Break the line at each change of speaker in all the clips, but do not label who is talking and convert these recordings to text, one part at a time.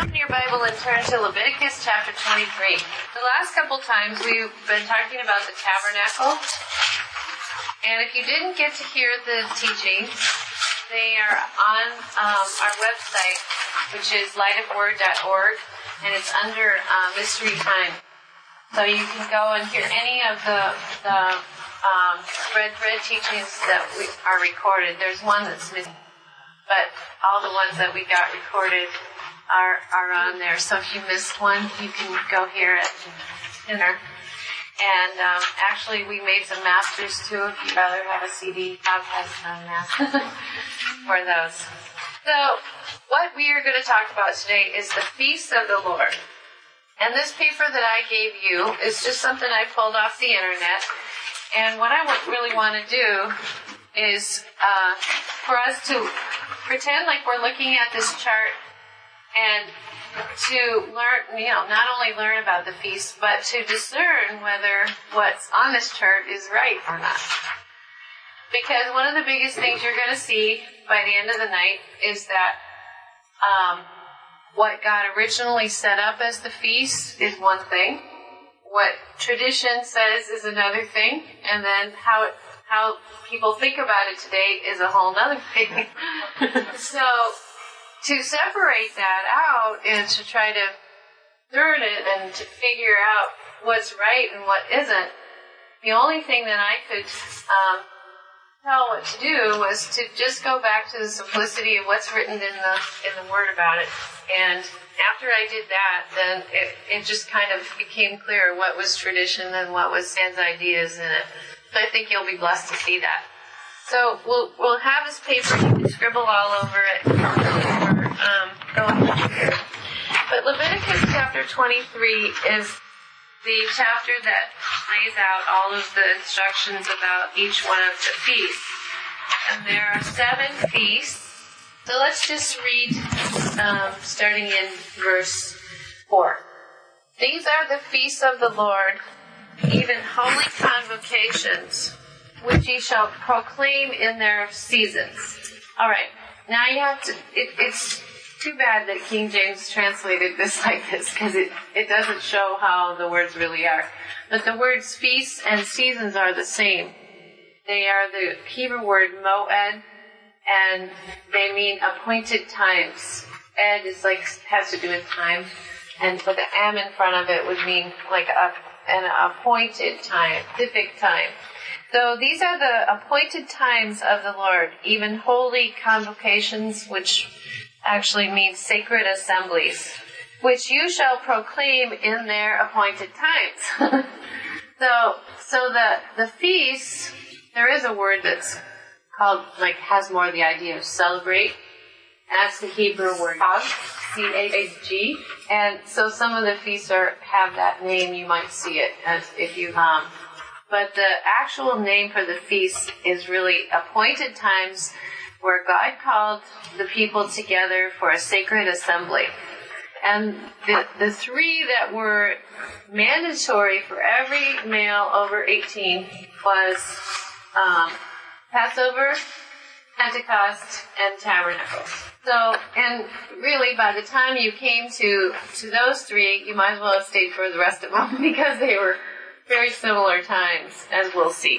Open your Bible and turn to Leviticus chapter 23. The last couple times we've been talking about the tabernacle. And if you didn't get to hear the teachings, they are on our website, which is lightofword.org, and it's under Mystery Time. So you can go and hear any of the red thread teachings that are recorded. There's one that's missing, but all the ones that we got recorded are on there. So if you missed one, you can go hear it dinner. And actually, we made some masters too. If you'd rather have a CD, Bob has some masters for those. So what we are going to talk about today is the Feast of the Lord. And this paper that I gave you is just something I pulled off the internet. And what I really want to do is for us to pretend like we're looking at this chart and to learn, not only learn about the feast, but to discern whether what's on this chart is right or not. Because one of the biggest things you're going to see by the end of the night is that what God originally set up as the feast is one thing. What tradition says is another thing. And then how people think about it today is a whole other thing. So to separate that out and to try to learn it and to figure out what's right and what isn't, the only thing that I could tell what to do was to just go back to the simplicity of what's written in the Word about it. And after I did that, then it just kind of became clear what was tradition and what was Stan's ideas in it. So I think you'll be blessed to see that. So we'll have this paper. You can scribble all over it. Go on. But Leviticus chapter 23 is the chapter that lays out all of the instructions about each one of the feasts. And there are 7 feasts. So let's just read, starting in verse 4. These are the feasts of the Lord, even holy convocations, which ye shall proclaim in their seasons. All right. Now you have to, it's too bad that King James translated this like this, because it doesn't show how the words really are. But the words feasts and seasons are the same. They are the Hebrew word moed, and they mean appointed times. Ed is has to do with time, and but the am in front of it would mean like an appointed time, specific time. So these are the appointed times of the Lord, even holy convocations, which actually means sacred assemblies, which you shall proclaim in their appointed times. So the feasts, there is a word that's called, has more of the idea of celebrate. That's the Hebrew word Chag, C-H-A-G. And so some of the feasts have that name. You might see it as if you but the actual name for the feast is really appointed times where God called the people together for a sacred assembly. And the 3 that were mandatory for every male over 18 was Passover, Pentecost, and Tabernacles. So, and really by the time you came to those 3, you might as well have stayed for the rest of them because they were very similar times, as we'll see.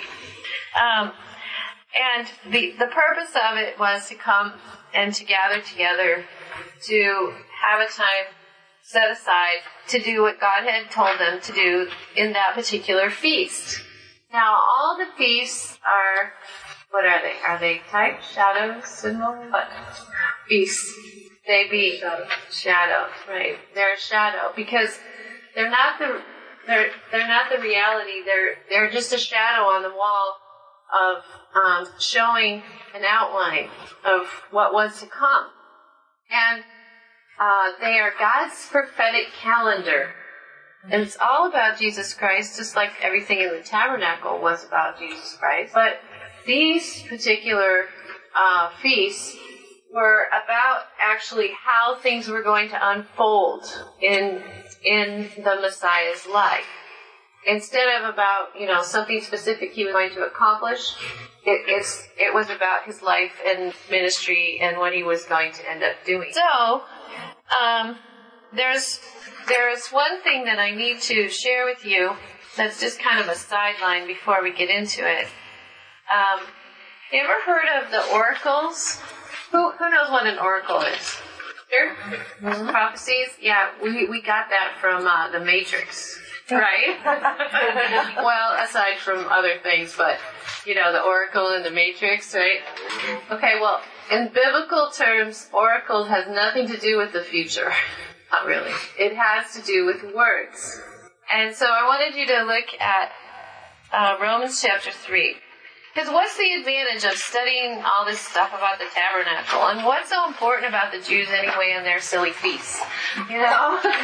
And the purpose of it was to come and to gather together to have a time set aside to do what God had told them to do in that particular feast. Now, all the feasts are, what are they? Are they type, shadows, symbol? What? Feasts. They be shadows, right? They're a shadow because they're not the reality. They're just a shadow on the wall of showing an outline of what was to come. And they are God's prophetic calendar. And it's all about Jesus Christ, just like everything in the tabernacle was about Jesus Christ. But these particular feasts were about actually how things were going to unfold in the Messiah's life. Instead of about, something specific he was going to accomplish, it was about his life and ministry and what he was going to end up doing. So, there's one thing that I need to share with you that's just kind of a sideline before we get into it. You ever heard of the oracles? Who knows what an oracle is? Sure? Mm-hmm. Prophecies? Yeah, we got that from The Matrix, right? Well, aside from other things, but, the oracle in The Matrix, right? Okay, well, in biblical terms, oracle has nothing to do with the future. Not really. It has to do with words. And so I wanted you to look at Romans chapter 3. Because what's the advantage of studying all this stuff about the tabernacle? And what's so important about the Jews anyway and their silly feasts? You really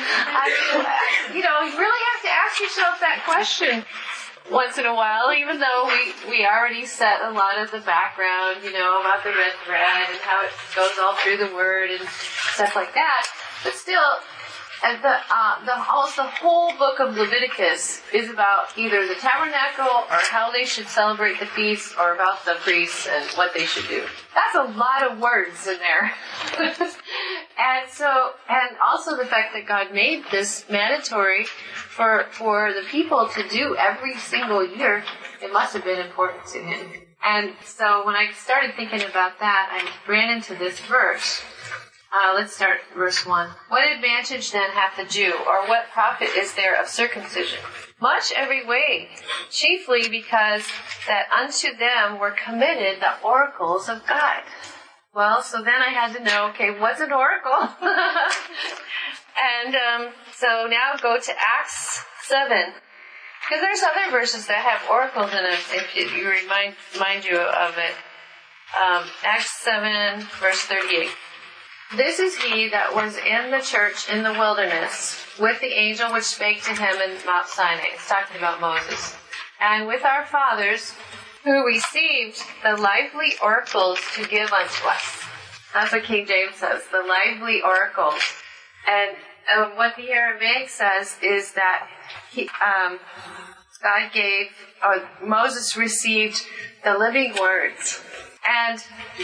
have to ask yourself that question once in a while, even though we already set a lot of the background, about the red thread and how it goes all through the word and stuff like that. But still, almost the whole book of Leviticus is about either the tabernacle or how they should celebrate the feast or about the priests and what they should do. That's a lot of words in there. And also the fact that God made this mandatory for the people to do every single year, it must have been important to him. And so when I started thinking about that, I ran into this verse. Let's start verse 1. What advantage then hath the Jew, or what profit is there of circumcision? Much every way, chiefly because that unto them were committed the oracles of God. Well, so then I had to know, okay, what's an oracle? And so now go to Acts 7. Because there's other verses that have oracles in them, if you remind you of it. Acts 7, verse 38. This is he that was in the church in the wilderness, with the angel which spake to him in Mount Sinai. It's talking about Moses. And with our fathers, who received the lively oracles to give unto us. That's what King James says, the lively oracles. And what the Aramaic says is that God gave, or Moses received the living words. And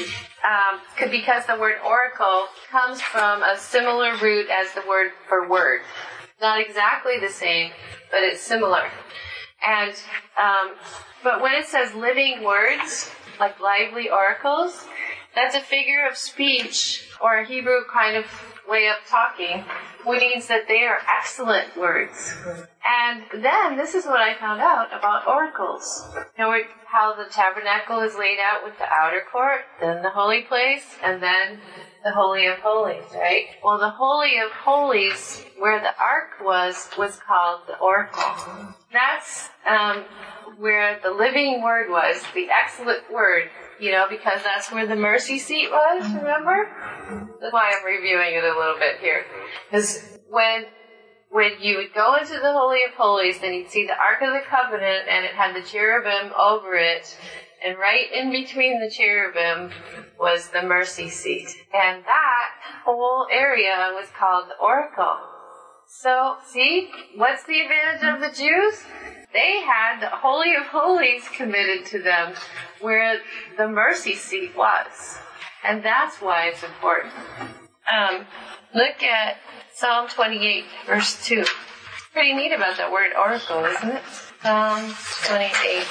because the word oracle comes from a similar root as the word for word. Not exactly the same, but it's similar. And but when it says living words, like lively oracles, that's a figure of speech or a Hebrew kind of way of talking, which means that they are excellent words. And then this is what I found out about oracles. How the tabernacle is laid out with the outer court, then the holy place, and then the Holy of Holies, right? Well, the Holy of Holies, where the ark was called the oracle. That's where the living word was, the excellent word, because that's where the mercy seat was, remember? That's why I'm reviewing it a little bit here. Because when you would go into the Holy of Holies, then you'd see the Ark of the Covenant, and it had the cherubim over it, and right in between the cherubim was the mercy seat. And that whole area was called the oracle. So, see, what's the advantage of the Jews? They had the Holy of Holies committed to them, where the mercy seat was. And that's why it's important. Look at Psalm 28, verse 2. Pretty neat about that word oracle, isn't it? Psalm 28.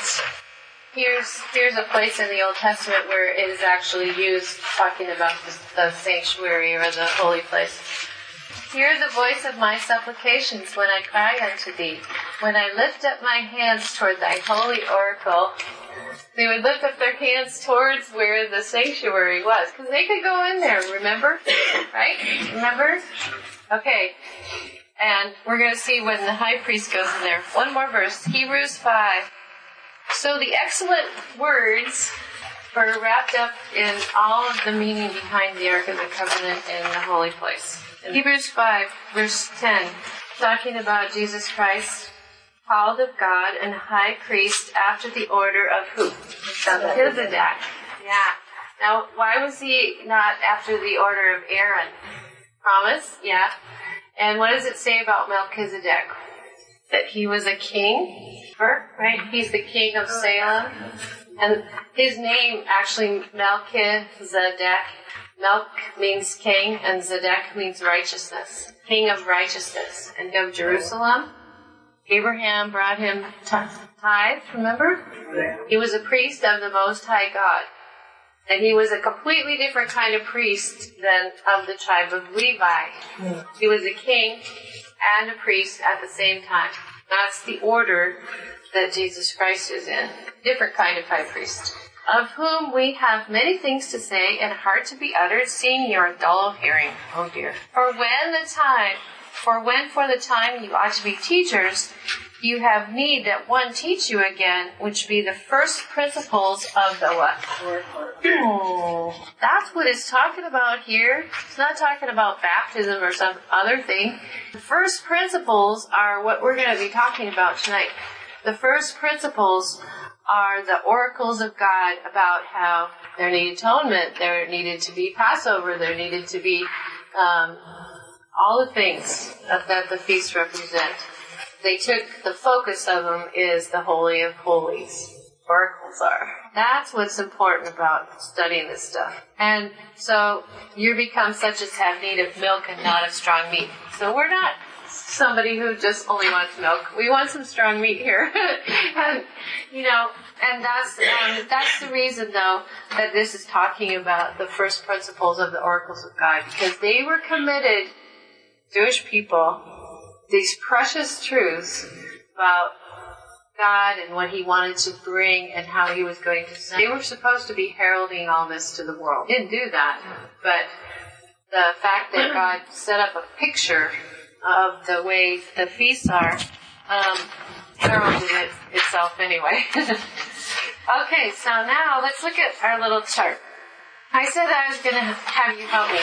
Here's a place in the Old Testament where it is actually used talking about the sanctuary or the holy place. Hear the voice of my supplications when I cry unto thee, when I lift up my hands toward thy holy oracle. They would lift up their hands towards where the sanctuary was, because they could go in there, remember? Right? Remember? Okay. And we're going to see when the high priest goes in there. One more verse, Hebrews 5. So the excellent words are wrapped up in all of the meaning behind the Ark of the Covenant in the holy place. In Hebrews 5, verse 10, talking about Jesus Christ, called of God and high priest after the order of who? Melchizedek. Yeah. Now, why was he not after the order of Aaron? Promise? Yeah. And what does it say about Melchizedek? That he was a king, right? He's the king of Salem. And his name, actually, Melchizedek, Melch means king, and Zedek means righteousness. King of righteousness. And of Jerusalem, Abraham brought him tithe, remember? He was a priest of the Most High God. And he was a completely different kind of priest than of the tribe of Levi. He was a king and a priest at the same time. That's the order that Jesus Christ is in. Different kind of high priest. Of whom we have many things to say and hard to be uttered, seeing you are dull of hearing. Oh dear. For when for the time you ought to be teachers, you have need that one teach you again, which be the first principles of the what? That's what it's talking about here. It's not talking about baptism or some other thing. The first principles are what we're going to be talking about tonight. The first principles are the oracles of God about how there needed atonement, there needed to be Passover, there needed to be all the things that the feasts represent. They took the focus of them is the Holy of Holies. Oracles are. That's what's important about studying this stuff. And so you become such as have need of milk and not of strong meat. So we're not somebody who just only wants milk. We want some strong meat here. And, and that's the reason, though, that this is talking about the first principles of the oracles of God, because they were committed, Jewish people, these precious truths about God and what He wanted to bring and how He was going to send. They were supposed to be heralding all this to the world. Didn't do that, but the fact that God set up a picture of the way the feasts are heralded it itself anyway. Okay, so now let's look at our little chart. I said I was going to have you help me.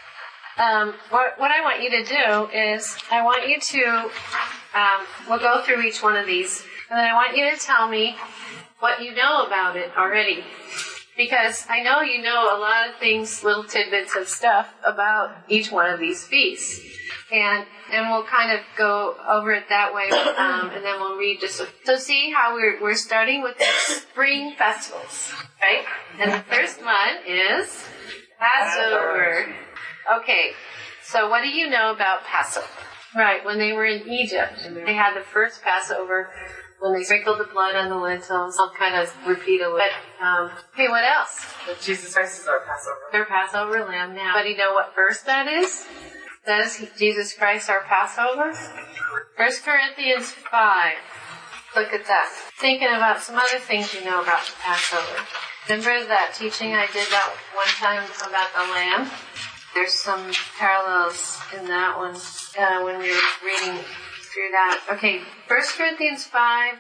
What I want you to do is I want you to, we'll go through each one of these, and then I want you to tell me what you know about it already. Because I know you know a lot of things, little tidbits of stuff about each one of these feasts. And we'll kind of go over it that way, and then we'll read just. So see how we're starting with the spring festivals, right? And the first one is Passover. Okay, so what do you know about Passover? Right, when they were in Egypt, they had the first Passover when they sprinkled the blood on the lintels. I'll kind of repeat a little bit. Okay, what else?
That Jesus Christ is our Passover.
Their Passover lamb now. But do you know what verse that is? Says Jesus Christ our Passover? 1 Corinthians 5. Look at that. Thinking about some other things you know about the Passover. Remember that teaching I did that one time about the lamb? There's some parallels in that one when we were reading through that. Okay, 1 Corinthians 5,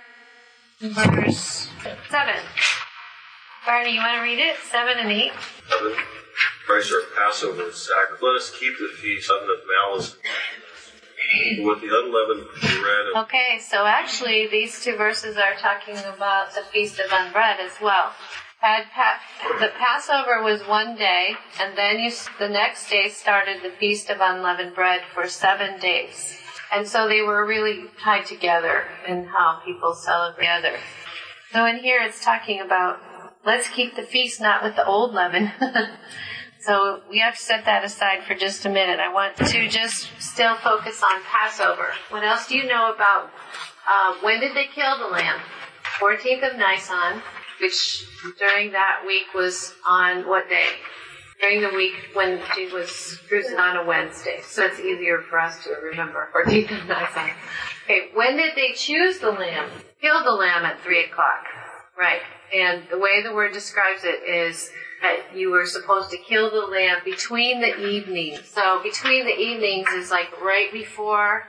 verse 7. Barney, you want to read it? 7 and 8?
7. Christ our Passover and sacrifice. Let us keep the feast of malice with the unleavened bread.
Okay, so actually these two verses are talking about the Feast of Unleavened Bread as well. The Passover was one day, and then the next day started the Feast of Unleavened Bread for 7 days. And so they were really tied together in how people celebrate together. So in here it's talking about, let's keep the feast not with the old leaven. So we have to set that aside for just a minute. I want to just still focus on Passover. What else do you know about, when did they kill the lamb? 14th of Nisan, which during that week was on what day? During the week when Jesus was crucified on a Wednesday. So it's easier for us to remember. 14th of Nisan. Okay, when did they choose the lamb? Killed the lamb at 3 o'clock. Right. And the way the word describes it is that you were supposed to kill the lamb between the evenings. So between the evenings is like right before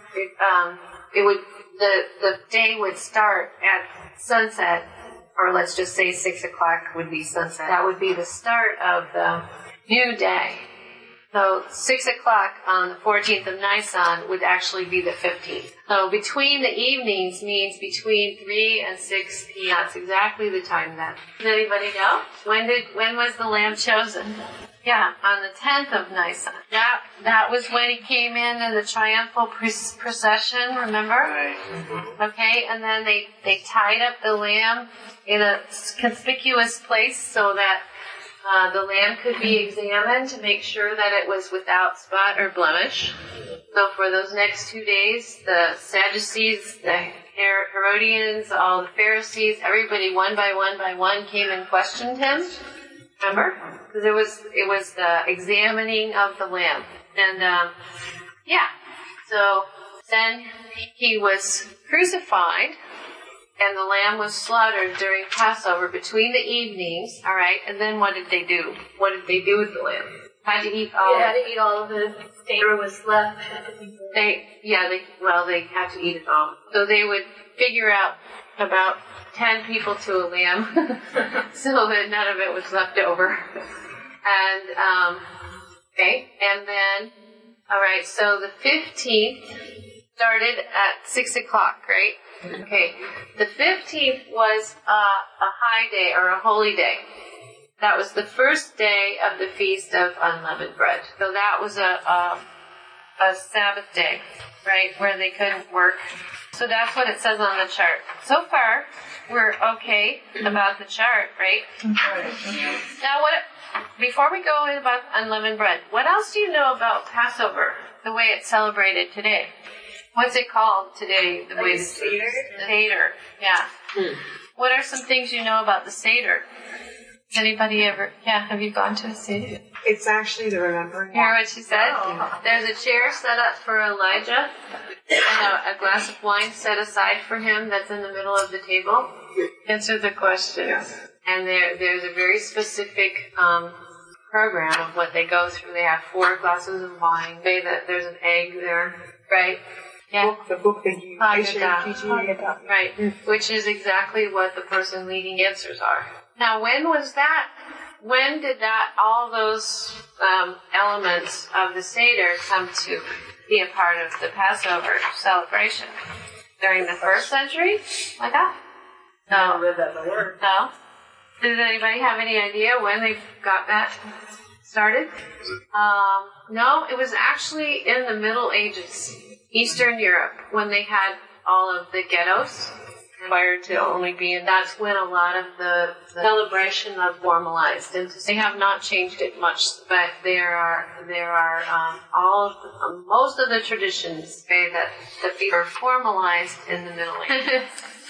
the day would start at sunset, or let's just say 6 o'clock would be sunset. That would be the start of the new day. So 6 o'clock on the 14th of Nisan would actually be the 15th. So between the evenings means between 3 and 6 p.m. That's exactly the time then. Does anybody know? When was the lamb chosen? Yeah, on the 10th of Nisan. That was when he came in the triumphal procession, remember?
Right.
Okay, and then they tied up the lamb in a conspicuous place so that The lamb could be examined to make sure that it was without spot or blemish. So for those next 2 days, the Sadducees, the Herodians, all the Pharisees, everybody one by one came and questioned him. Remember? Because it was the examining of the lamb. And, so then he was crucified, and the lamb was slaughtered during Passover between the evenings, all right? And then what did they do? What did they do with the lamb? Had to eat all.
You had to eat all of it. Whatever was left.
They had to eat it all. So they would figure out about 10 people to a lamb, so that none of it was left over. And and then, all right. So the 15th started at 6 o'clock, right? Okay. The 15th was a high day or a holy day. That was the first day of the Feast of Unleavened Bread. So that was a Sabbath day, right, where they couldn't work. So that's what it says on the chart. So far, we're okay about the chart, right? Now, before we go in about unleavened bread, what else do you know about Passover, the way it's celebrated today? What's it called today? The way
Seder?
The Seder, yeah. What are some things you know about the Seder? Has anybody ever, have you gone to a Seder?
It's actually the remembering.
Hear what she said? Oh. There's a chair set up for Elijah, and a glass of wine set aside for him that's in the middle of the table. Answer the questions. Yes. And there's a very specific program of what they go through. They have 4 glasses of wine. There's an egg there, right? Yeah.
The book that you
Haggadah. Right. Which is exactly what the person leading answers are. Now, when was that? When did all those elements of the Seder come to be a part of the Passover celebration? During the 1st century? Like that? No. No? Does anybody have any idea when they got that started? No, it was actually in the Middle Ages, Eastern Europe, when they had all of the ghettos required to only be, and that's when a lot of the celebration of formalized. And they have not changed it much, but there are most of the traditions say that the feast are formalized in the Middle Ages.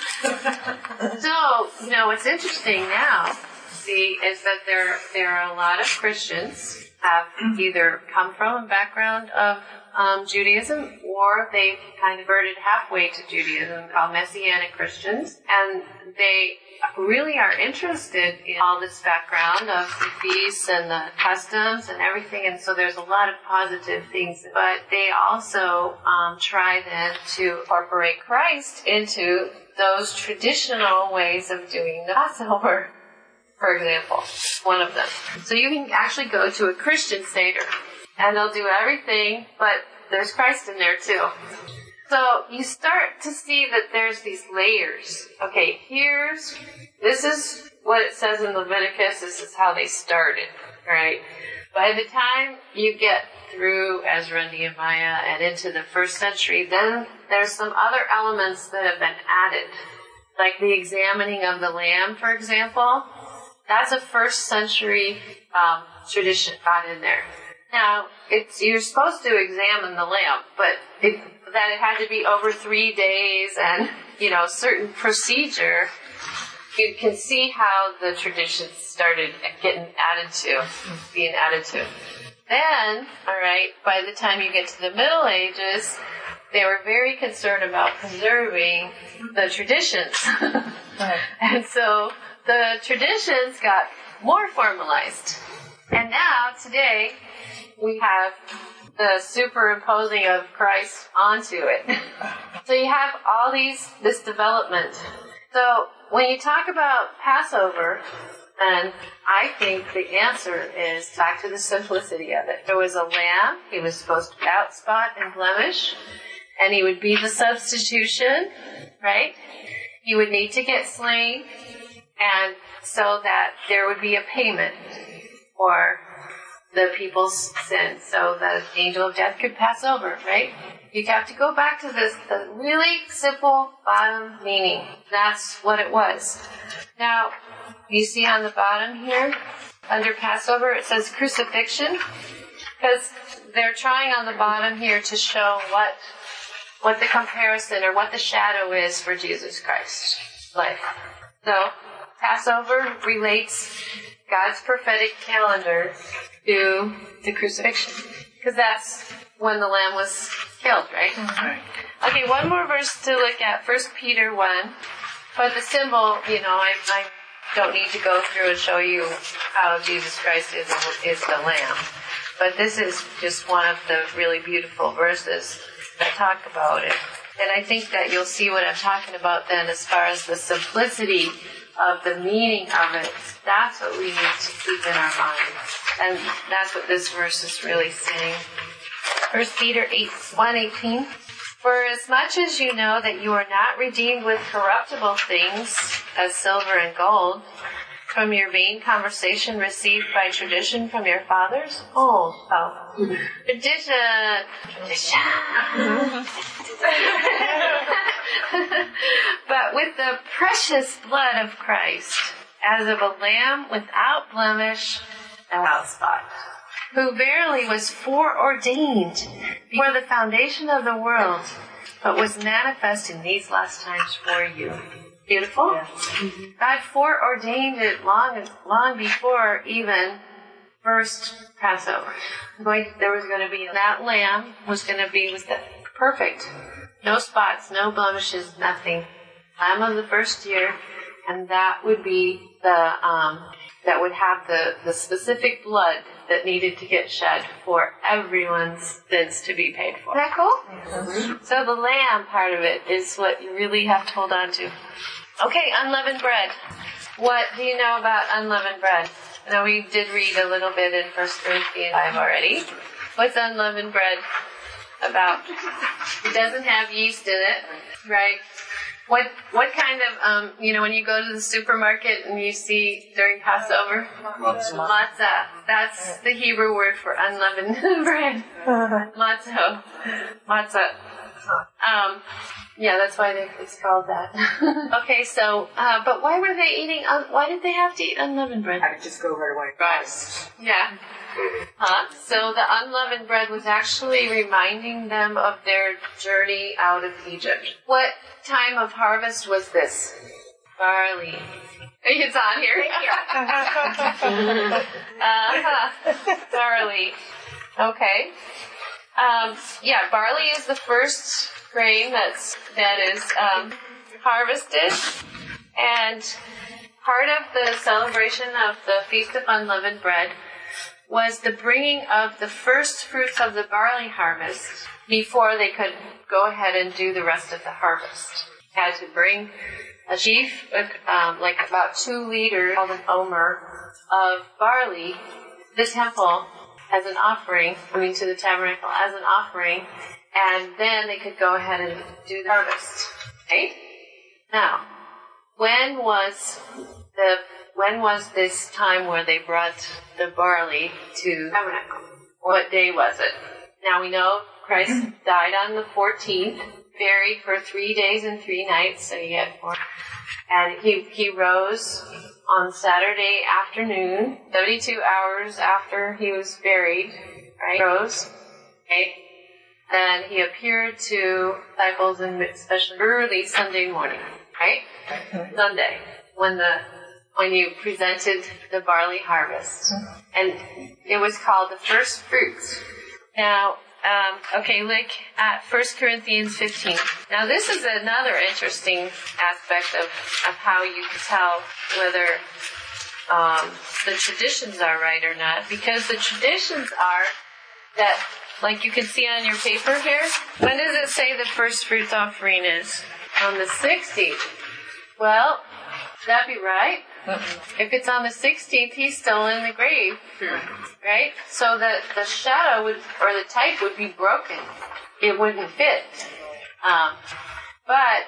So, what's interesting now, is that there are a lot of Christians have either come from a background of Judaism, or they've kind of converted halfway to Judaism, called Messianic Christians, and they really are interested in all this background of the feasts and the customs and everything, and so there's a lot of positive things, but they also try then to incorporate Christ into those traditional ways of doing the Passover, for example, one of them. So you can actually go to a Christian Seder, and they'll do everything, but there's Christ in there too. So you start to see that there's these layers. Okay, this is what it says in Leviticus, this is how they started, right? By the time you get through Ezra and Nehemiah and into the 1st century, then there's some other elements that have been added, like the examining of the lamb, for example. That's a 1st century tradition got in there. Now, you're supposed to examine the lamb, but that it had to be over 3 days and, certain procedure. You can see how the traditions started being added to. Then, all right, by the time you get to the Middle Ages, they were very concerned about preserving the traditions. And so the traditions got more formalized. And now, today, we have the superimposing of Christ onto it. So you have all this development. So when you talk about Passover, and I think the answer is back to the simplicity of it. There was a lamb. He was supposed to be without spot and blemish, and he would be the substitution, right? He would need to get slain, and so that there would be a payment for the people's sins so that the angel of death could pass over, right? You have to go back to this, the really simple bottom meaning. That's what it was. Now, you see on the bottom here, under Passover, it says crucifixion, because they're trying on the bottom here to show what the comparison or what the shadow is for Jesus Christ's life. So, Passover relates God's prophetic calendar to the crucifixion, because that's when the lamb was killed, right? Mm-hmm. Okay, one more verse to look at, 1 Peter 1. But the symbol, I don't need to go through and show you how Jesus Christ is the lamb. But this is just one of the really beautiful verses that talk about it. And I think that you'll see what I'm talking about then as far as the simplicity of the meaning of it. That's what we need to keep in our minds. And that's what this verse is really saying. 1 Peter 1:18. For as much as you know that you are not redeemed with corruptible things, as silver and gold, from your vain conversation received by tradition from your fathers? Tradition. But with the precious blood of Christ, as of a lamb without blemish and without spot, who verily was foreordained before the foundation of the world, but was manifest in these last times for you. Beautiful? Yeah. Mm-hmm. God foreordained it long before even first Passover. There was going to be that lamb was perfect. No spots, no blemishes, nothing. Lamb of the first year, and that would be that would have the specific blood that needed to get shed for everyone's sins to be paid for. Isn't that cool? Mm-hmm. So the lamb part of it is what you really have to hold on to. Okay, unleavened bread. What do you know about unleavened bread? Now, we did read a little bit in 1 Corinthians 5 already. What's unleavened bread about? It doesn't have yeast in it, right? What kind of, when you go to the supermarket and you see during Passover? Matzah. That's the Hebrew word for unleavened bread. Matzah. Yeah, that's why it's called that. Okay, so, but why were they eating, why did they have to eat unleavened bread?
I could just go right away.
Right. Yeah. So the unleavened bread was actually reminding them of their journey out of Egypt. What time of harvest was this? Barley. It's on here. Barley. Okay. Barley is the first grain that is harvested, and part of the celebration of the Feast of Unleavened Bread was the bringing of the first fruits of the barley harvest before they could go ahead and do the rest of the harvest. Had to bring a sheaf, like about 2 liters, called an omer, of barley to the temple as an offering, to the tabernacle as an offering, and then they could go ahead and do the harvest. Okay? Now, when was this time where they brought the barley to the tabernacle? What day was it? Now we know Christ died on the 14th, buried for 3 days and 3 nights, so you get 4. And he rose on Saturday afternoon, 72 hours after he was buried, right? Rose, okay? And he appeared to disciples, and especially early Sunday morning, right? Sunday, when you presented the barley harvest. And it was called the first fruits. Now, look at 1 Corinthians 15. Now, this is another interesting aspect of how you can tell whether the traditions are right or not, because the traditions are that, like you can see on your paper here, when does it say the first fruits offering is? On the 16th. Well, would that be right? If it's on the 16th, he's still in the grave, right? So that the shadow or the type would be broken. It wouldn't fit. But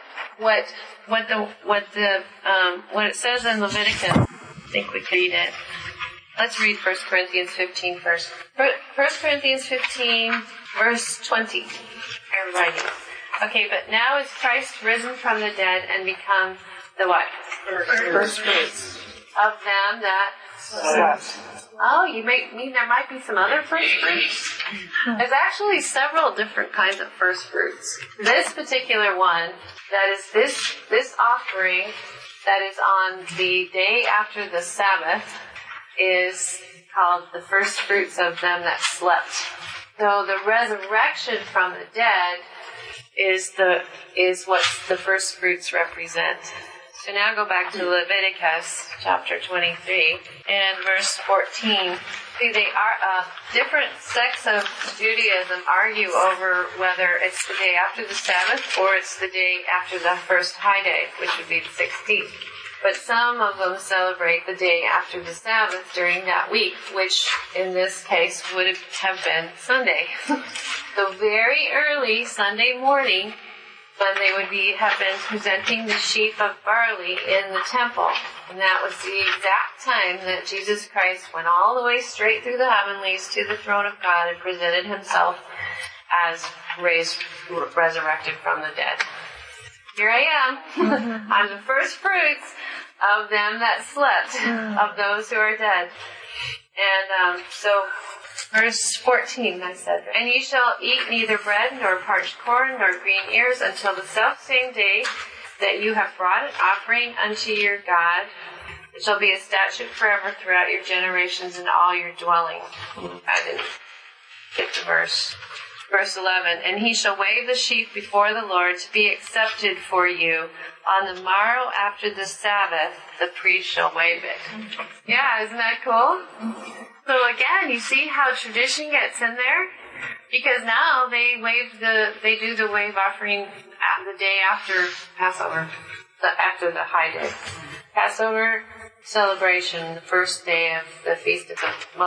what it says in Leviticus, I think we can read it. Let's read 1 Corinthians 15 first. 1 Corinthians 15, verse 20. Everybody. Okay, but now is Christ risen from the dead and become the what?
First fruits.
Of them that slept. Oh, you mean there might be some other first fruits? There's actually several different kinds of first fruits. This particular one, that is this offering that is on the day after the Sabbath, is called the first fruits of them that slept. So the resurrection from the dead is what the first fruits represent. So now go back to Leviticus chapter 23 and verse 14. See, they are different sects of Judaism argue over whether it's the day after the Sabbath or it's the day after the first high day, which would be the 16th. But some of them celebrate the day after the Sabbath during that week, which in this case would have been Sunday. So very early Sunday morning, when they would have been presenting the sheaf of barley in the temple. And that was the exact time that Jesus Christ went all the way straight through the heavenlies to the throne of God and presented himself as resurrected from the dead. Here I am. I'm the first fruits of them that slept, of those who are dead. And so, verse 14, I said, and ye shall eat neither bread, nor parched corn, nor green ears, until the selfsame day that you have brought an offering unto your God. It shall be a statute forever throughout your generations in all your dwellings. I didn't get the verse. Verse 11, and he shall wave the sheaf before the Lord to be accepted for you. On the morrow after the Sabbath, the priest shall wave it. Yeah, isn't that cool? So again, you see how tradition gets in there? Because now they do the wave offering the day after Passover, after the high day. Passover celebration, the first day of the Feast of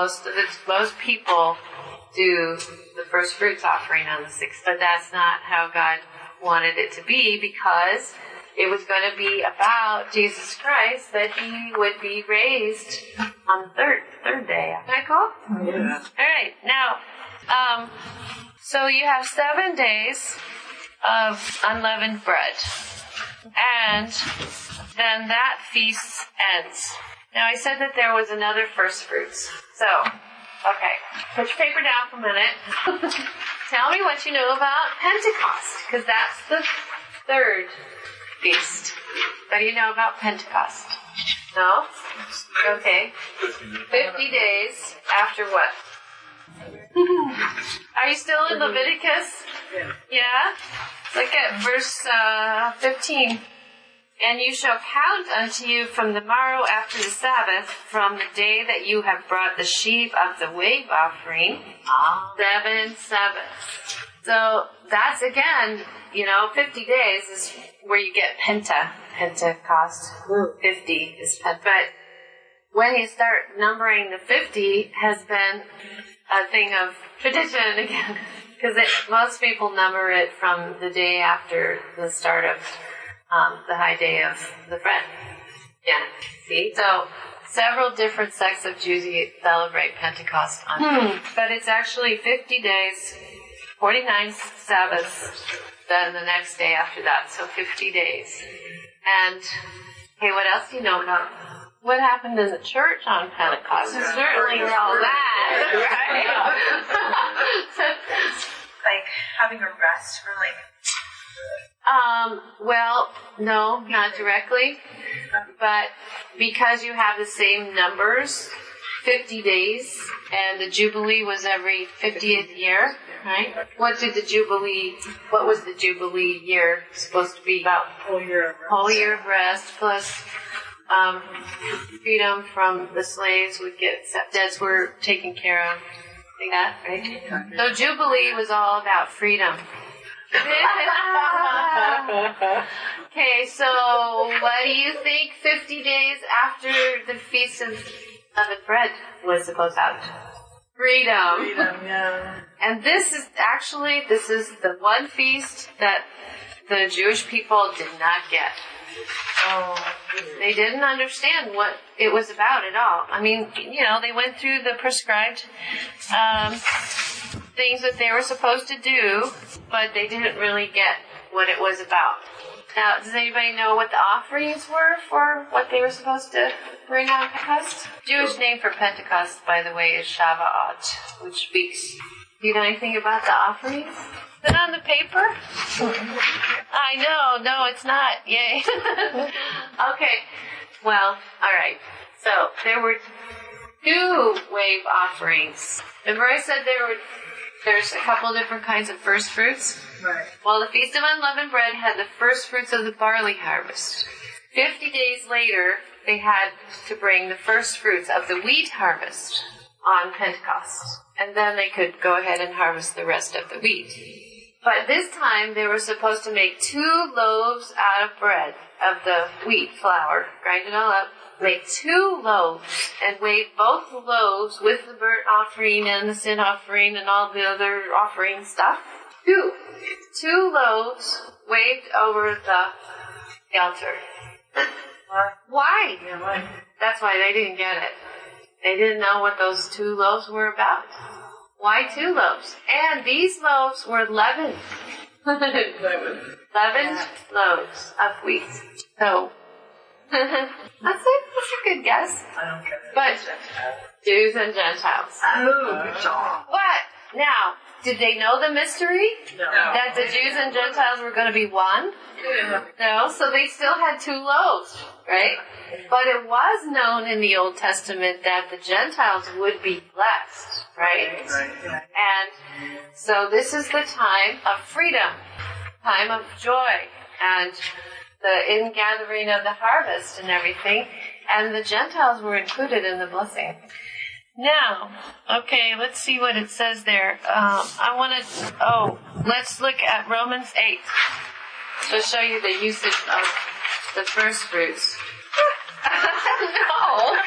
most people do the first fruits offering on the 6th, but that's not how God wanted it to be, because it was going to be about Jesus Christ, that he would be raised on the third day. Isn't that cool?
Yeah.
All right, now, so you have 7 days of unleavened bread, and then that feast ends. Now, I said that there was another first fruits. So, okay, put your paper down for a minute. Tell me what you know about Pentecost, because that's the third feast. What do you know about Pentecost? No? Okay. 50 days after what? Are you still in Leviticus? Yeah? Look at verse 15. And you shall count unto you from the morrow after the Sabbath, from the day that you have brought the sheaf of the wave offering, 7 Sabbaths. So that's, again, 50 days is where you get Pentecost. 50 is Pentecost. But when you start numbering the 50 has been a thing of tradition again. Because most people number it from the day after the start of the high day of the Friend. Yeah, see? So, several different sects of Jews celebrate Pentecost on but it's actually 50 days, 49 Sabbaths, then the next day after that, so 50 days. And, hey, what else do you know about what happened in the church on Pentecost? Certainly all that, right?
Like having a rest for
well, no, not directly, but because you have the same numbers, 50 days, and the Jubilee was every 50th year, right? What was the Jubilee year supposed to be about?
whole year of rest.
Whole year of rest, plus freedom from the slaves would get, debts were taken care of, like that, right? So Jubilee was all about freedom. Okay, so what do you think 50 days after the Feast of Unleavened Bread was supposed to happen? Freedom.
Yeah.
And this is the one feast that the Jewish people did not get. They didn't understand what it was about at all. I mean, they went through the prescribed things that they were supposed to do, but they didn't really get what it was about. Now, does anybody know what the offerings were for what they were supposed to bring on Pentecost? Jewish name for Pentecost, by the way, is Shavuot, which speaks. Do you know anything about the offerings? Is it on the paper? I know. No, it's not. Yay. Okay. Well, all right. So there were 2 wave offerings. Remember I said there's a couple different kinds of first fruits?
Right.
Well, the Feast of Unleavened Bread had the first fruits of the barley harvest. 50 days later, they had to bring the first fruits of the wheat harvest on Pentecost. And then they could go ahead and harvest the rest of the wheat. But this time, they were supposed to make 2 loaves out of bread, of the wheat flour, grind it all up, make 2 loaves, and wave both the loaves with the burnt offering and the sin offering and all the other offering stuff. 2 loaves waved over the altar. Why? That's why they didn't get it. They didn't know what those 2 loaves were about. Why 2 loaves? And these loaves were leavened. Leavened loaves of wheat. So, that's a good guess.
I don't care.
But Jews and Gentiles.
Oh, good job.
What? Now, did they know the mystery?
No.
That the Jews and Gentiles were going to be one? No, so they still had 2 loaves, right? But it was known in the Old Testament that the Gentiles would be blessed, right? And so this is the time of freedom, time of joy, and the ingathering of the harvest and everything. And the Gentiles were included in the blessing. Now, okay, let's see what it says there. Let's look at Romans 8 to show you the usage of the first fruits. No.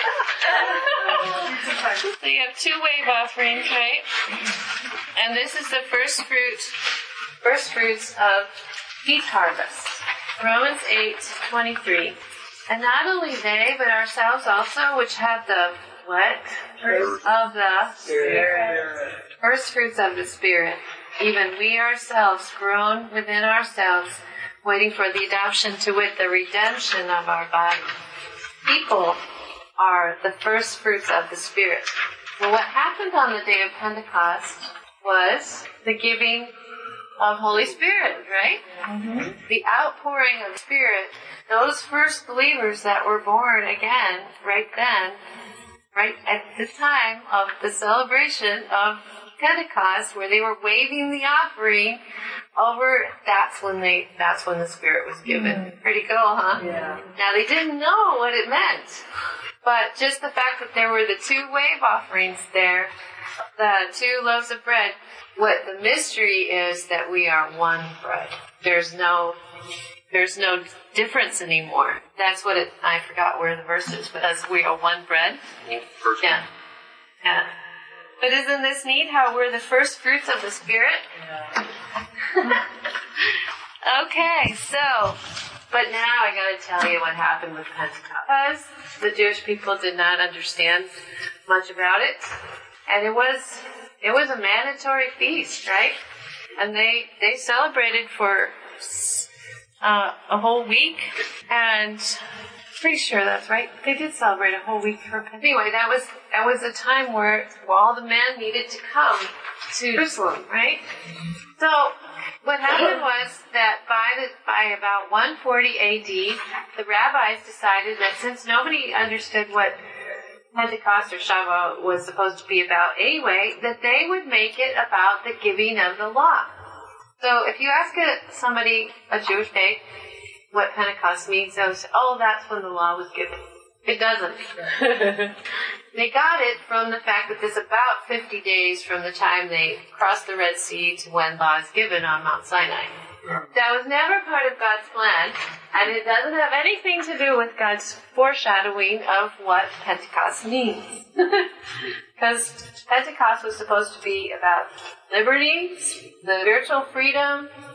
So you have 2 wave offerings, right? And this is the first fruits of wheat harvest. Romans 8:23. And not only they, but ourselves also, which have the what? Of the Spirit. First fruits of the Spirit. Even we ourselves, groan within ourselves, waiting for the adoption, to wit, the redemption of our body. People are the first fruits of the Spirit. Well, what happened on the day of Pentecost was the giving of Holy Spirit, right? Mm-hmm. The outpouring of Spirit. Those first believers that were born again right then, right at the time of the celebration of Pentecost, where they were waving the offering over, that's when the Spirit was given. Pretty cool, huh?
Yeah.
Now, they didn't know what it meant, but just the fact that there were the 2 wave offerings there, the 2 loaves of bread, what the mystery is that we are one bread. There's no difference anymore. That's what I forgot where the verse is, but as we are one bread. Yeah. But isn't this neat how we're the first fruits of the Spirit?
Yeah.
Okay, so, but now I gotta tell you what happened with Pentecost. Because the Jewish people did not understand much about it. And it was a mandatory feast, right? And they celebrated for a whole week, and pretty sure that's right. They did celebrate a whole week for Pentecost. Anyway, that was a time where all the men needed to come to Jerusalem, right? So what happened was that by about 140 AD, the rabbis decided that since nobody understood what Pentecost or Shavuot was supposed to be about anyway, that they would make it about the giving of the law. So if you ask somebody, a Jewish faith, what Pentecost means, they'll say, oh, that's when the law was given. It doesn't. They got it from the fact that there's about 50 days from the time they crossed the Red Sea to when law is given on Mount Sinai. That was never part of God's plan, and it doesn't have anything to do with God's foreshadowing of what Pentecost means. Because Pentecost was supposed to be about liberty, the spiritual freedom,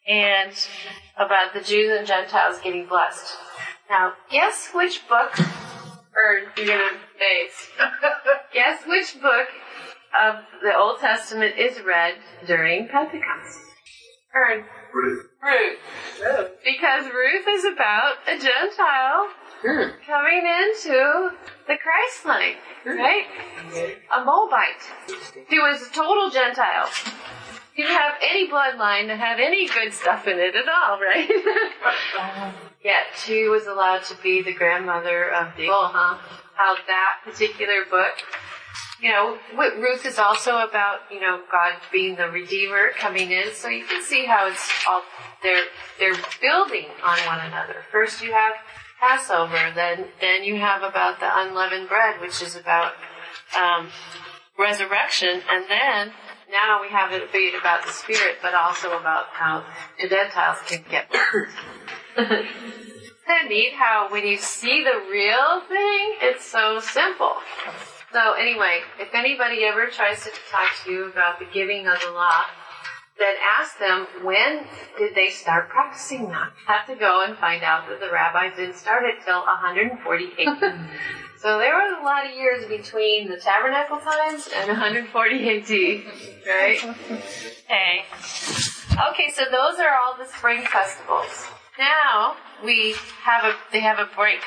and about the Jews and Gentiles getting blessed. Now, guess which book, or you're going to face, guess which book of the Old Testament is read during Pentecost?
Ruth.
Ruth. Because Ruth is about a Gentile coming into the Christ line, right? A Moabite. He was a total Gentile. He didn't have any bloodline to have any good stuff in it at all, right? Yet she was allowed to be the grandmother of the How that particular book, Ruth is also about, God being the Redeemer coming in. So you can see how it's all, they're building on one another. First you have Passover, then you have about the unleavened bread, which is about resurrection, and then now we have it being about the Spirit, but also about how the Gentiles can get blessed. Isn't that neat how when you see the real thing, it's so simple. So anyway, if anybody ever tries to talk to you about the giving of the law, then ask them, when did they start practicing that? You have to go and find out that the rabbis didn't start it till 148. So there was a lot of years between the tabernacle times and 140 AD, right? Okay, so those are all the spring festivals. Now they have a break.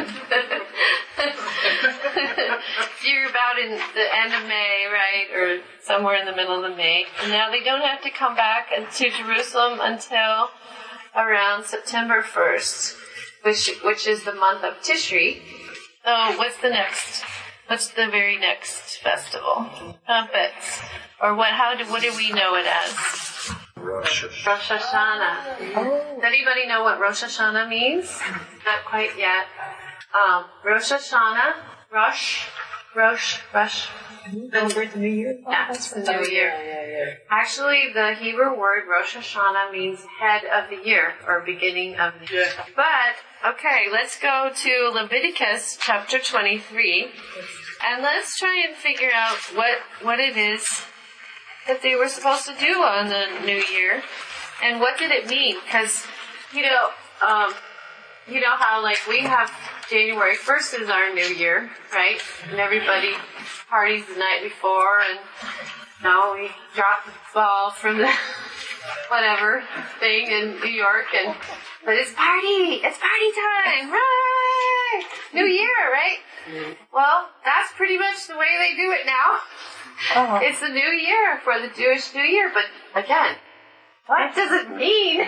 You're about in the end of May, right, or somewhere in the middle of May. And now they don't have to come back to Jerusalem until around September 1st, which is the month of Tishri. Oh, what's the very next festival? Trumpets. Or what do we know it as?
Rosh
Hashanah. Does anybody know what Rosh Hashanah means? Not quite yet. Rosh Hashanah, Rosh.
Celebrate the New Year?
Yeah, it's the New Year. Actually, the Hebrew word Rosh Hashanah means head of the year, or beginning of the year. But, okay, let's go to Leviticus chapter 23, and let's try and figure out what it is that they were supposed to do on the New Year, and what did it mean? Because, you know how, like, we have January 1st is our New Year, right? And everybody parties the night before, and we drop the ball from the whatever thing in New York, but it's party time, right? New Year, right? Well, that's pretty much the way they do it now. It's the New Year for the Jewish New Year, but again, what does it mean?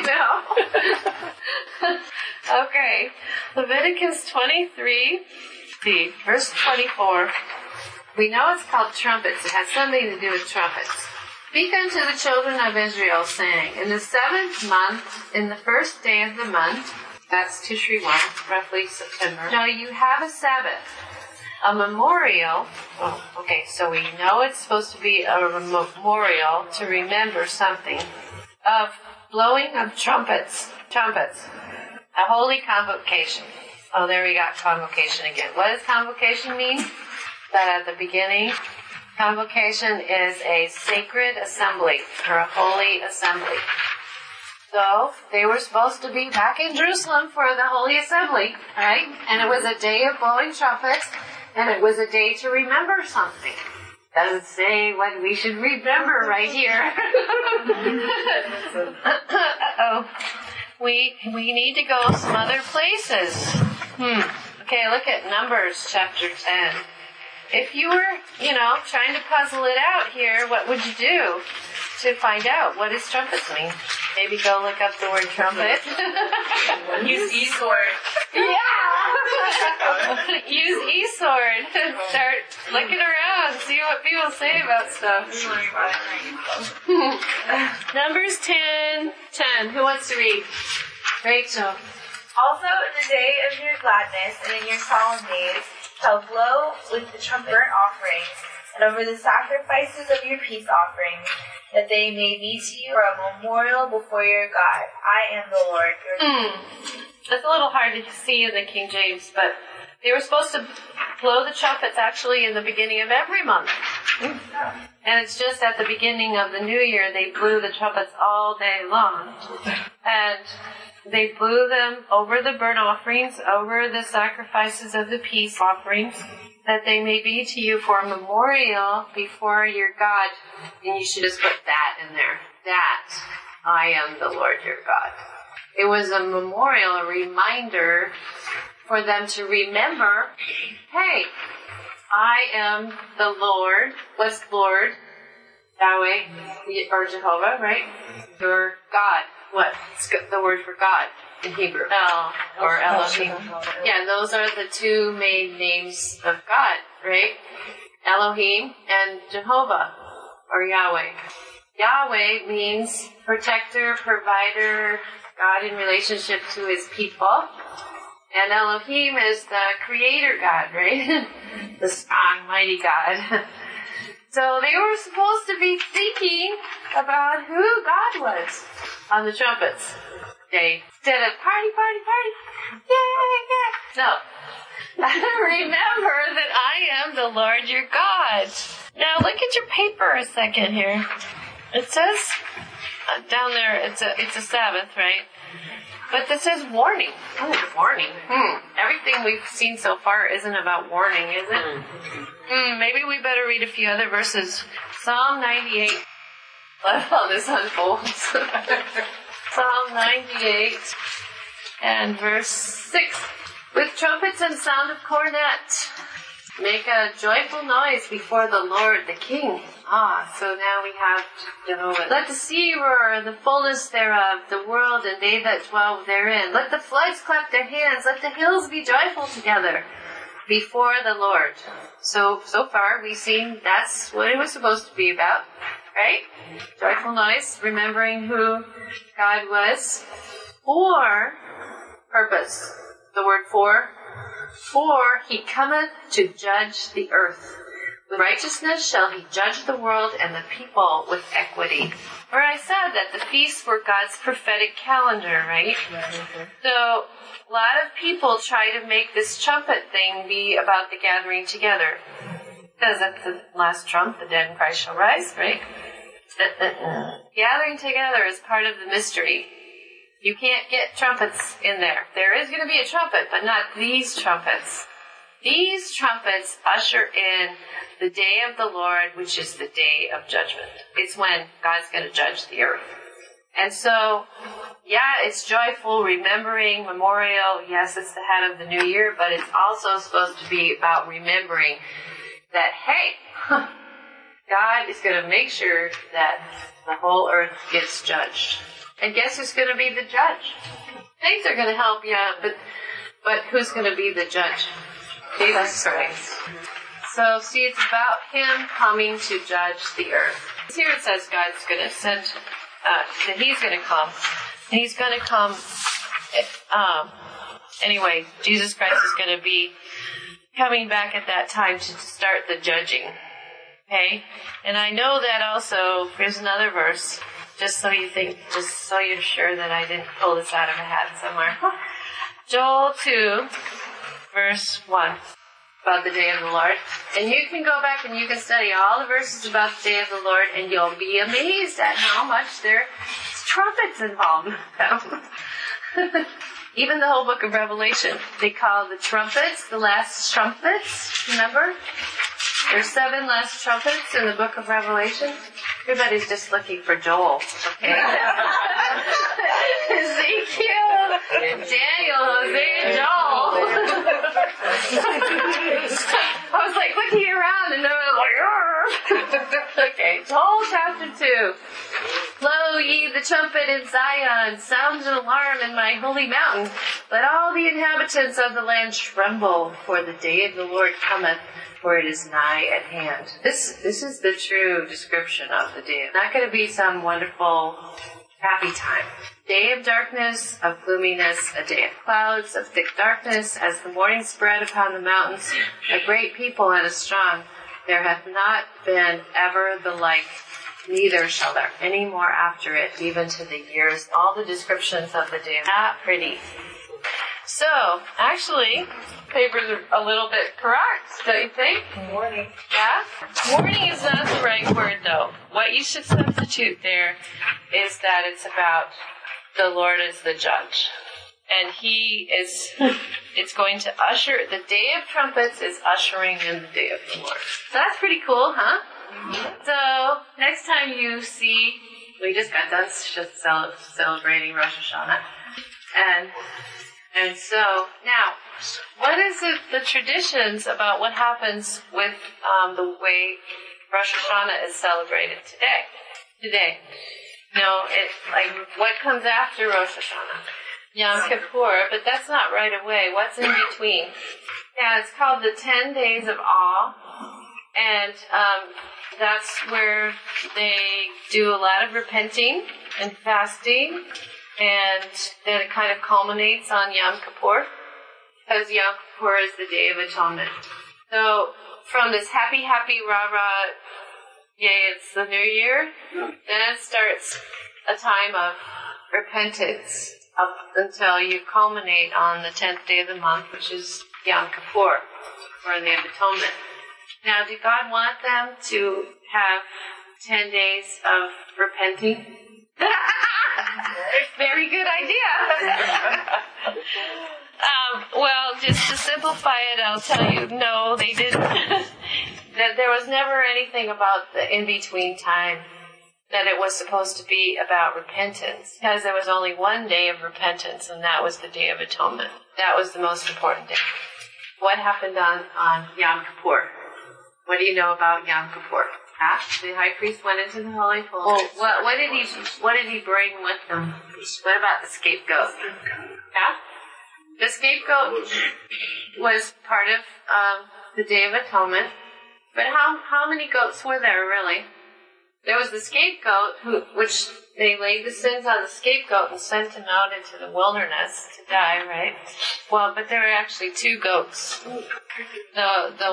Okay, Leviticus 23, verse 24. We know it's called trumpets. It has something to do with trumpets. Speak unto the children of Israel, saying, in the 7th month, in the first day of the month, that's Tishri 1, roughly September, now you have a Sabbath, a memorial. So we know it's supposed to be a memorial to remember something, of blowing of trumpets, a holy convocation. Oh, there we got convocation again. What does convocation mean? That at the beginning, convocation is a sacred assembly, or a holy assembly. So, they were supposed to be back in Jerusalem for the holy assembly, right? And it was a day of blowing trumpets, and it was a day to remember something. Doesn't say what we should remember right here. We need to go some other places. Okay, look at Numbers chapter 10. If you were, trying to puzzle it out here, what would you do to find out what does trumpets mean? Maybe go look up the word trumpet.
Use eSword.
Yeah! Use eSword. Start looking around, see what people say about stuff. Numbers 10. Who wants to read? Rachel.
Also in the day of your gladness and in your solemn days shall blow with the trumpet burnt offerings, and over the sacrifices of your peace offerings, that they may be to you for a memorial before your God. I am the Lord your God.
That's a little hard to see in the King James, but they were supposed to blow the trumpets actually in the beginning of every month. And it's just at the beginning of the new year, they blew the trumpets all day long. And they blew them over the burnt offerings, over the sacrifices of the peace offerings, that they may be to you for a memorial before your God. And you should just put that in there. That I am the Lord your God. It was a memorial, a reminder for them to remember, hey, I am the Lord. What's Lord? Yahweh, or Jehovah, right? Your God. What? It's the word for God in Hebrew. El, or Elohim. Yeah, those are the two main names of God, right? Elohim and Jehovah, or Yahweh. Yahweh means protector, provider, God in relationship to his people. And Elohim is the creator God, right? The strong, mighty God. So they were supposed to be thinking about who God was on the trumpets day. Instead of party, party, party. Yay, yeah. No. Remember that I am the Lord your God. Now look at your paper a second here. It says down there, it's a Sabbath, right? But this says warning. Oh, warning. Everything we've seen so far isn't about warning, is it? Maybe we better read a few other verses. Psalm 98. Love how this unfolds. Psalm 98 and verse 6. With trumpets and sound of cornet, make a joyful noise before the Lord, the King. So now we have Jehovah. Let the sea roar, the fullness thereof, the world and they that dwell therein. Let the floods clap their hands, let the hills be joyful together before the Lord. So far we've seen that's what it was supposed to be about, right? Joyful noise, remembering who God was. For purpose. The word for he cometh to judge the earth. With righteousness shall he judge the world and the people with equity. Where I said that the feasts were God's prophetic calendar, right? So a lot of people try to make this trumpet thing be about the gathering together. Because at the last trump, the dead in Christ shall rise, right? Gathering together is part of the mystery. You can't get trumpets in there. There is going to be a trumpet, but not these trumpets. These trumpets usher in the day of the Lord, which is the day of judgment. It's when God's going to judge the earth. And so, yeah, it's joyful, remembering, memorial. Yes, it's the head of the new year, but it's also supposed to be about remembering that, hey, God is going to make sure that the whole earth gets judged. And guess who's going to be the judge? Things are going to help you, but who's going to be the judge? Jesus Christ. So, see, it's about him coming to judge the earth. Here it says God's going to send, that he's going to come. And he's going to come, anyway, Jesus Christ is going to be coming back at that time to start the judging. Okay? And I know that also, here's another verse, just so you're sure that I didn't pull this out of a hat somewhere. Joel 2, verse 1, about the day of the Lord. And you can go back and you can study all the verses about the day of the Lord, and you'll be amazed at how much there's trumpets involved with them. Even the whole book of Revelation, they call the trumpets the last trumpets, remember? There's 7 last trumpets in the book of Revelation. Everybody's just looking for Joel, okay? Ezekiel, Daniel, Hosea, and Joel. I was like looking around and they were like, okay, Joel chapter 2. Blow ye the trumpet in Zion, sound an alarm in my holy mountain. Let all the inhabitants of the land tremble, for the day of the Lord cometh, for it is nigh at hand. This is the true description of the day. It's not going to be some wonderful, happy time. Day of darkness, of gloominess, a day of clouds, of thick darkness, as the morning spread upon the mountains, a great people and a strong. There hath not been ever the like, neither shall there any more after it, even to the years. All the descriptions of the day are not pretty. So, actually, papers are a little bit correct, don't you think?
Morning.
Yeah? Warning is not the right word, though. What you should substitute there is that it's about the Lord as the judge. And it's going to usher, the Day of Trumpets is ushering in the Day of the Lord. So that's pretty cool, huh? Mm-hmm. So, next time you see, we just got done just celebrating Rosh Hashanah. And so, now, what is the traditions about what happens with the way Rosh Hashanah is celebrated today? What comes after Rosh Hashanah? Yom Kippur, but that's not right away. What's in between? Yeah, it's called the 10 Days of Awe, and that's where they do a lot of repenting and fasting, and then it kind of culminates on Yom Kippur, because Yom Kippur is the Day of Atonement. So, from this happy, rah-rah, yay, it's the new year, then it starts a time of repentance up until you culminate on the 10th day of the month, which is Yom Kippur, or the Day of Atonement. Now, did God want them to have 10 days of repenting? Very good idea. Well, just to simplify it, I'll tell you, no, they didn't. That there was never anything about the in-between time that it was supposed to be about repentance, because there was only one day of repentance, and that was the Day of Atonement. That was the most important day. What happened on Yom Kippur? What do you know about Yom Kippur? The high priest went into the Holy of Holies. Well, what did he bring with him? What about the scapegoat? Yeah? The scapegoat was part of the Day of Atonement. But how many goats were there, really? There was the scapegoat, which they laid the sins on the scapegoat and sent him out into the wilderness to die, right? Well, but there were actually two goats. The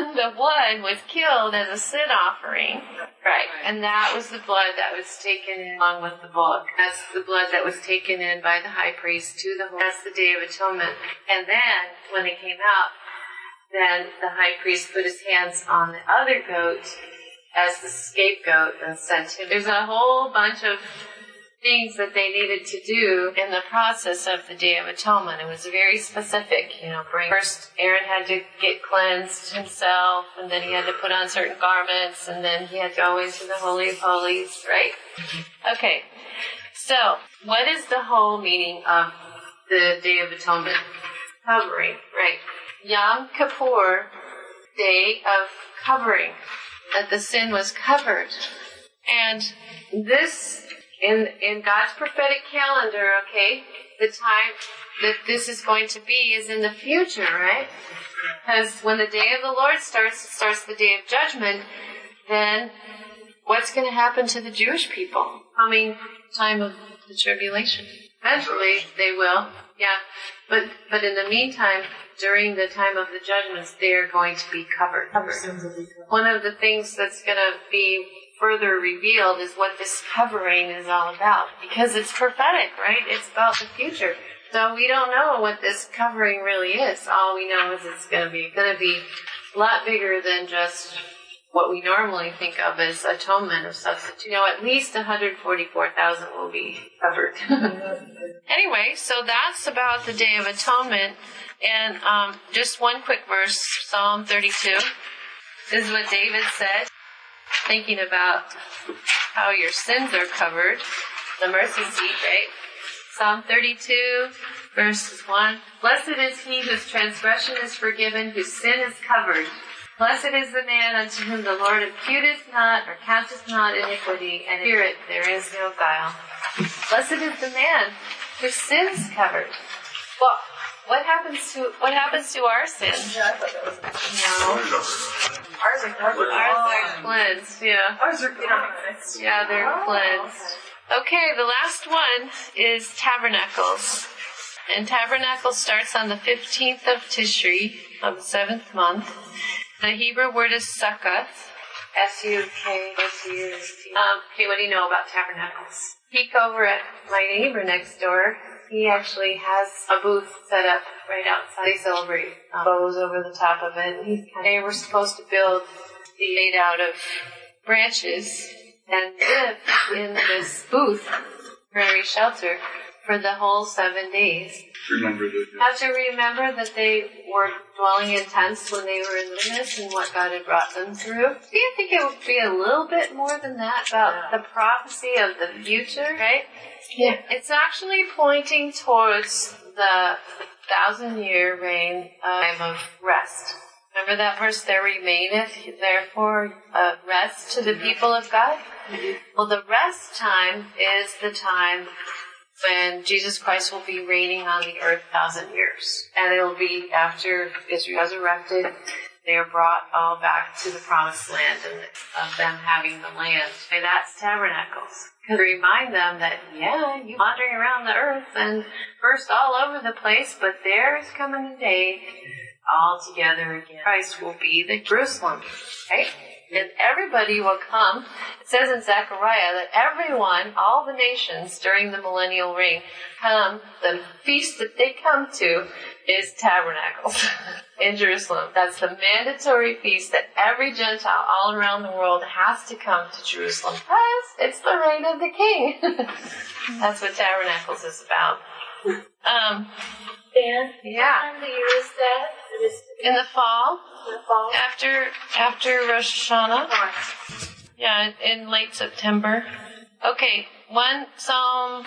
one was killed as a sin offering, right? And that was the blood that was taken in along with the bullock. That's the blood that was taken in by the high priest to the Holy. That's the Day of Atonement. And then, when it came out, then the high priest put his hands on the other goat as the scapegoat and sent him. There's a whole bunch of things that they needed to do in the process of the Day of Atonement. It was very specific, First, Aaron had to get cleansed himself, and then he had to put on certain garments, and then he had to go into the Holy of Holies, right? Okay, so what is the whole meaning of the Day of Atonement? Covering, right? Yom Kippur, Day of Covering. That the sin was covered. And this, in God's prophetic calendar, okay, the time that this is going to be is in the future, right? Because when the day of the Lord starts the day of judgment, then what's going to happen to the Jewish people? Coming time of the tribulation. Eventually, they will, yeah. But in the meantime, during the time of the judgments, they are going to be covered. One of the things that's going to be further revealed is what this covering is all about. Because it's prophetic, right? It's about the future. So we don't know what this covering really is. All we know is it's going to be a lot bigger than just what we normally think of as atonement of substitute. At least 144,000 will be covered. Anyway, so that's about the Day of Atonement. And just one quick verse, Psalm 32. This is what David said, thinking about how your sins are covered, the mercy seat, right? Psalm 32, verses 1. Blessed is he whose transgression is forgiven, whose sin is covered. Blessed is the man unto whom the Lord imputeth not or counteth not iniquity, and in spirit there is no guile. Blessed is the man whose sin is covered. Well, what happens to our sins?
Yeah, I thought that was
No.
Ours are covered.
Ours are cleansed, yeah.
Ours are cleansed.
Yeah, they're cleansed. Okay, the last one is Tabernacles. And Tabernacle starts on the 15th of Tishri, of the 7th month. The Hebrew word is Sukkoth. S-U-K-S-U-S-T. Okay, what do you know about Tabernacles? Peek over at my neighbor next door. he actually has a booth set up right outside. They celebrate bows over the top of it. They were supposed to build the made out of branches and live in this booth, temporary shelter, for the whole 7 days. Have to remember that they were dwelling in tents when they were in the wilderness and what God had brought them through. Do you think it would be a little bit more than that about the prophecy of the future, right? Yeah. It's actually pointing towards the 1,000-year reign time of rest. Remember that verse, there remaineth, therefore, rest to the people of God? Well, the rest time is the time when Jesus Christ will be reigning on the earth 1,000 years. And it will be after Israel resurrected, they are brought all back to the promised land and of them having the land. And that's tabernacles. To remind them that, yeah, you're wandering around the earth and first all over the place, but there is coming a day all together again. Christ will be the Jerusalem, right? And everybody will come. It says in Zechariah that everyone, all the nations during the millennial reign, come. The feast that they come to is Tabernacles in Jerusalem. That's the mandatory feast that every Gentile all around the world has to come to Jerusalem because it's the reign of the King. That's what Tabernacles is about.
Dan,
yeah.
what time of the year is that?
In the fall.
In the fall?
After Rosh Hashanah. Yeah, in late September. Okay, Psalm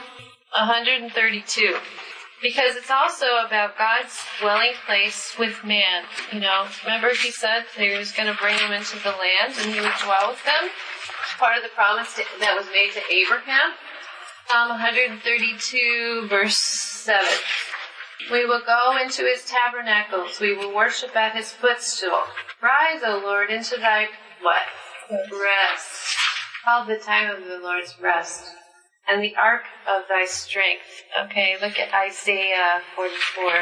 132. Because it's also about God's dwelling place with man. You know, remember he said that he was going to bring them into the land and he would dwell with them? Part of the promise that was made to Abraham. Psalm 132, verse 7. We will go into his tabernacles. We will worship at his footstool. Rise, O Lord, into thy what? Rest. Called the time of the Lord's rest. And the ark of thy strength. Okay, look at Isaiah 44.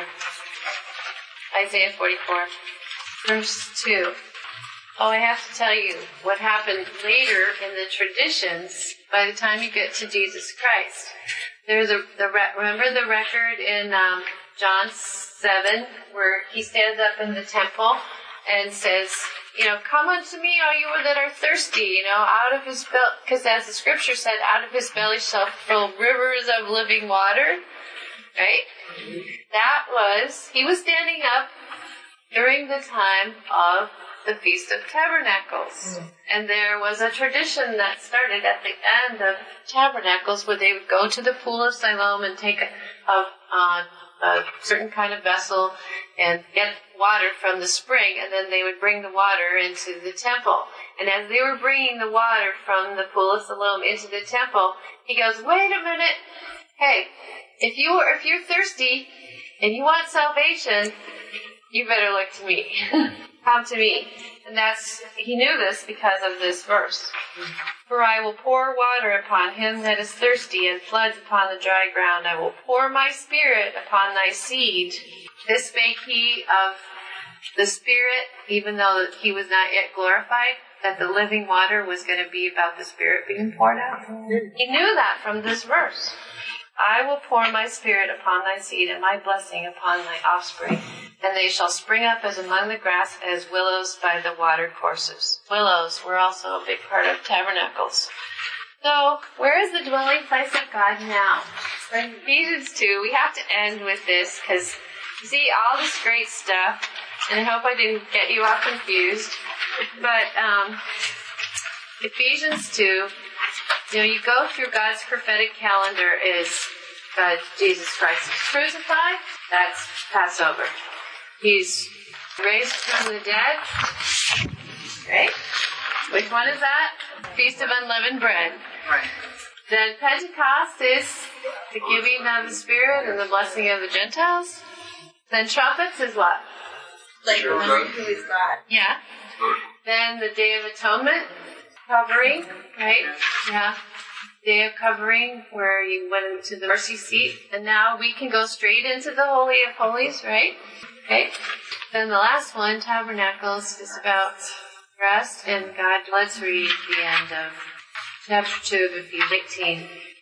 Isaiah 44, verse 2. Oh, I have to tell you what happened later in the traditions by the time you get to Jesus Christ. There's remember the record in John 7 where he stands up in the temple and says, you know, come unto me, all you that are thirsty, you know, out of his belly, because as the scripture said, out of his belly shall flow rivers of living water, right? That was, he was standing up during the time of the Feast of Tabernacles. And there was a tradition that started at the end of Tabernacles where they would go to the pool of Siloam and take a certain kind of vessel and get water from the spring, and then they would bring the water into the temple. And as they were bringing the water from the pool of Siloam into the temple, he goes, wait a minute, hey, if you're thirsty and you want salvation, you better look to me. Come to me. And he knew this because of this verse. For I will pour water upon him that is thirsty, and floods upon the dry ground. I will pour my spirit upon thy seed. This spake he of the Spirit, even though he was not yet glorified, that the living water was going to be about the Spirit being poured out. He knew that from this verse. I will pour my spirit upon thy seed and my blessing upon thy offspring, and they shall spring up as among the grass, as willows by the water courses. Willows were also a big part of tabernacles. So, where is the dwelling place of God now? In Ephesians 2, we have to end with this, because you see all this great stuff, and I hope I didn't get you all confused, but Ephesians 2, you know, you go through God's prophetic calendar is Jesus Christ is crucified, that's Passover. He's raised from the dead, right? Which one is that? Feast of Unleavened Bread.
Right.
Then Pentecost is the giving of the Spirit and the blessing of the Gentiles. Then trumpets is what?
Like remembering who is God.
Yeah. Then the Day of Atonement, covering, right? Yeah. Day of covering, where you went into the mercy seat, and now we can go straight into the Holy of Holies, right? Okay. Then the last one, Tabernacles, is about rest, and God, let's read the end of chapter 2 of Ephesians 18.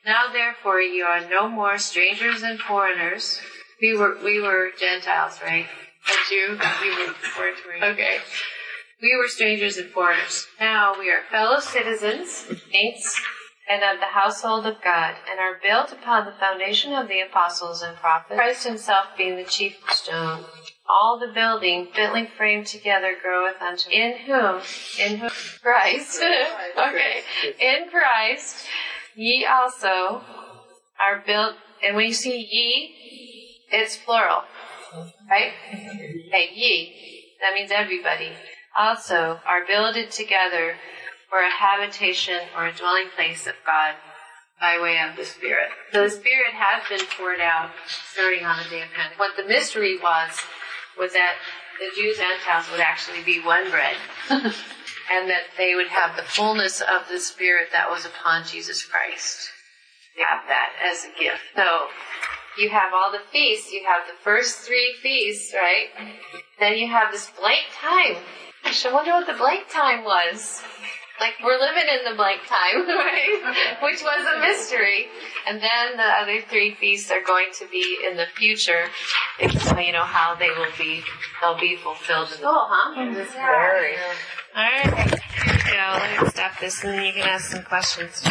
Now therefore you are no more strangers and foreigners. We were Gentiles, right? But you were, okay. We were strangers and foreigners. Now we are fellow citizens, saints, and of the household of God, and are built upon the foundation of the apostles and prophets, Christ himself being the chief stone. All the building, fitly framed together, groweth unto in whom Christ, okay, in Christ, ye also are built, and when you see ye, it's plural, right? Okay, ye, that means everybody, also are builded together for a habitation or a dwelling place of God by way of the Spirit. So the Spirit has been poured out starting on the day of Pentecost. What the mystery was that the Jews and Gentiles would actually be one bread, and that they would have the fullness of the Spirit that was upon Jesus Christ. They have that as a gift. So you have all the feasts. You have the first 3 feasts, right? Then you have this blank time. I should wonder what the blank time was. Like, we're living in the blank time, right? Which was a mystery. And then the other 3 feasts are going to be in the future. You know, how they'll be fulfilled. Cool, huh?
Very.
All right. Here we go. Let me stop this and then you can ask some questions.